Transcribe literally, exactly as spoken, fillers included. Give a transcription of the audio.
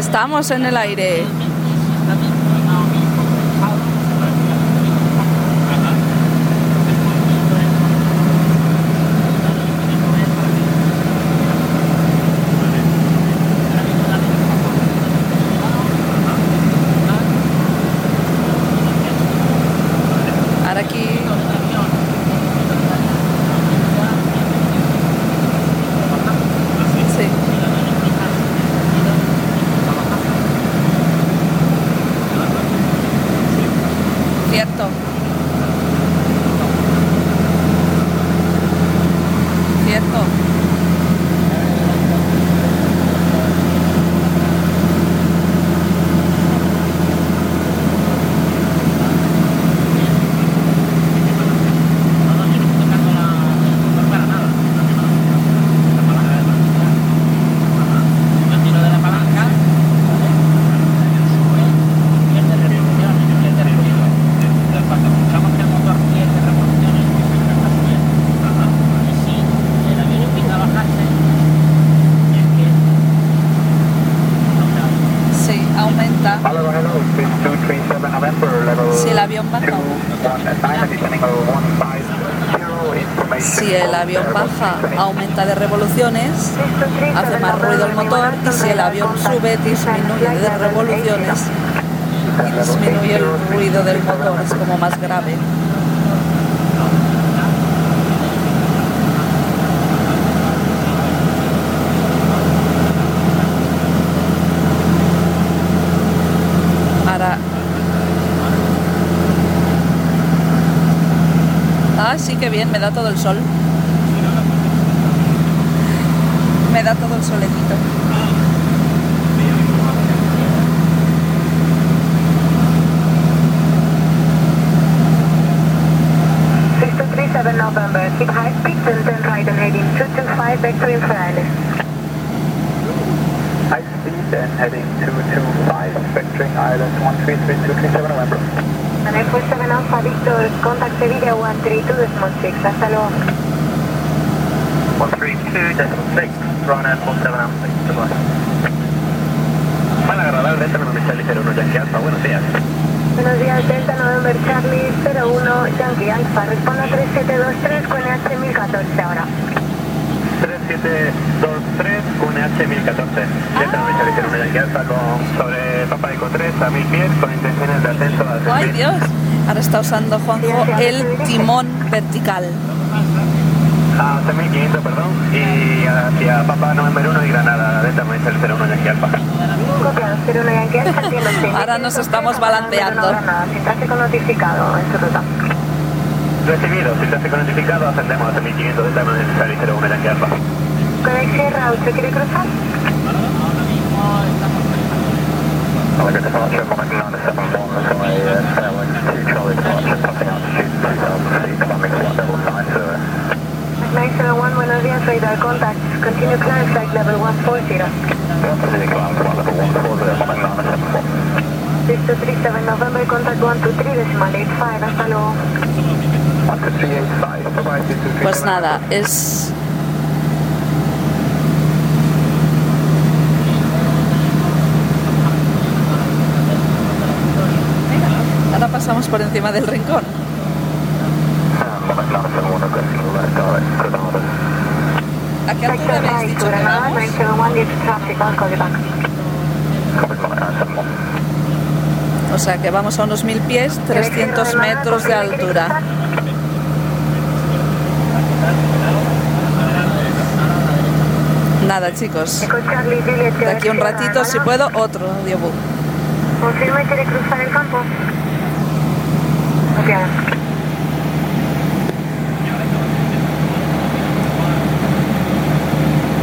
Estamos en el aire. Ahora aquí. Sí. Cierto. Cierto. Si el avión baja, si el avión baja, aumenta de revoluciones, hace más ruido el motor, y si el avión sube, disminuye de revoluciones y disminuye el ruido del motor, es como más grave. Ahora, ah, sí, que bien, me da todo el sol. Me da todo el solecito. six two three seven November, keep high speed and turn right and heading two two five back to Israel. High speed and heading two two five, vectoring island one three three two three seven November. And Air Force seven Alpha Victor, contact Sevilla one three two decimal six, hasta luego. one three two decimal six, run Air Force seven Alpha Victor. Van a agarrar el Delta November Charlie cero uno Yankee Alpha, buenos días. Buenos días, Delta November Charlie cero uno Yankee Alpha, responda tres siete dos tres con N H mil catorce ahora. tres siete dos tres con N H mil catorce. Delta November Charlie cero uno Yankee Alpha con sobre Papa Eco tres a mil pies con intenciones de ascenso a seis mil. ¡Ay, Dios! Ahora está usando Juanjo el timón vertical. A seis mil quinientos, perdón, y hacia Papa November uno y Granada, Delta November Charlie cero uno Yankee Alpha. Copiado, cero uno Yankee Alpha, entiendo. Ahora nos estamos balanceando. Granada, sin tráfico notificado en su ruta. Recibido, sin tráfico notificado, ascendemos a seis mil quinientos Delta November Charlie cero uno Yankee Alpha. Quebec Sierra, ¿usted quiere cruzar? Hola, que te puedo hacer con el plan de seven one, so I Fairwind two Charlie departure, passing altitude two thousand feet, climbing flight level nine zero. nine zero one, buenos días, radar contact. Continue climb flight level one forty. Continue climb flight level one forty, climbing nine seven four. six two three seven November, contact one two three decimal eight five, hasta luego. one two three eight five, bye-bye, six two three seven. Pues nada, es... Ahora pasamos por encima del rincón. ¿A qué altura habéis dicho que vamos? nine zero one, get traffic, I'll call you back. O sea que vamos a unos mil pies, trescientos metros de altura. Nada, chicos. De aquí a un ratito, si puedo, otro audiobook. ¿Confirma y quiere cruzar el campo? Copiado.